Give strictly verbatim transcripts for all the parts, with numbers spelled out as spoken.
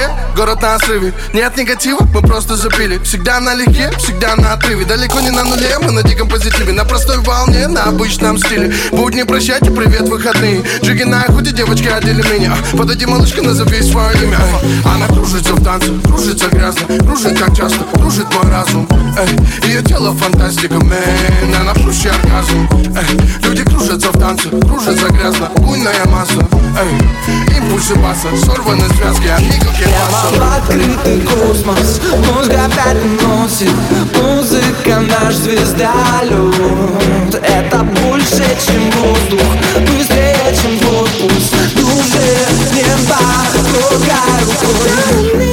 Москве, город на срыве. Нет негатива, мы просто запили. Всегда налегке, всегда на отрыве. Далеко не на нуле, мы на диком позитиве. На простой волне, на обычном стиле. Будни прощайте, привет, выходные. Джиги на охоте, девочки, одели меня. Подойди, малышка, назови свое имя. Она кружится в танце, кружится грязно. Кружит как часто, кружит мой разум. Эй, ее тело фантастика, мэн. Она плющий оргазм. Эй, люди кружатся в танце, кружится грязно. Буйная масса, эй, импульсы баса, сорваны связки, от мигов прямо в открытый космос мозг опять уносит. Музыка наш звездолет. Это больше, чем воздух, быстрее, чем корпус. Душе неба, трогай рукой.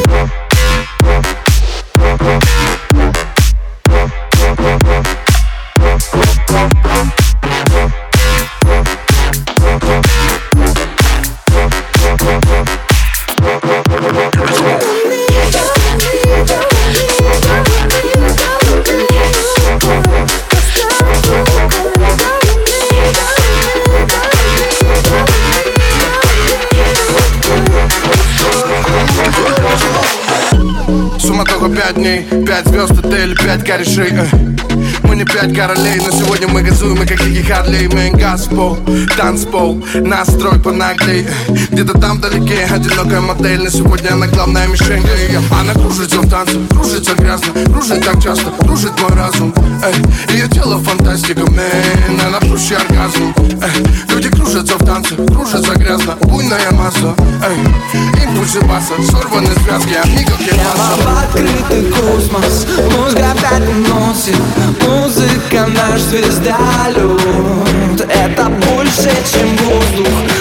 Суматоха пять дней, пять звезд, отель, пять корешей, э. Мы не пять королей, но сегодня мы газуем, мы как Дикий Харлей. Мы газ в пол, танцпол, настрой понаглей. Где-то там вдалеке одинокая модель, но сегодня она главная мишень. Она кружится в танце, кружится грязно. Кружит так часто, кружит мой разум. Эй, ее тело фантастика, мэн. Она плющий оргазм. Эй, люди кружатся в танце, кружится грязно. Буйная масса, эй, импульсы баса, сорваны связки, от мигов прямо в открытый космос мозг опять уносит. Музыка наш звездолет. Это больше, чем воздух,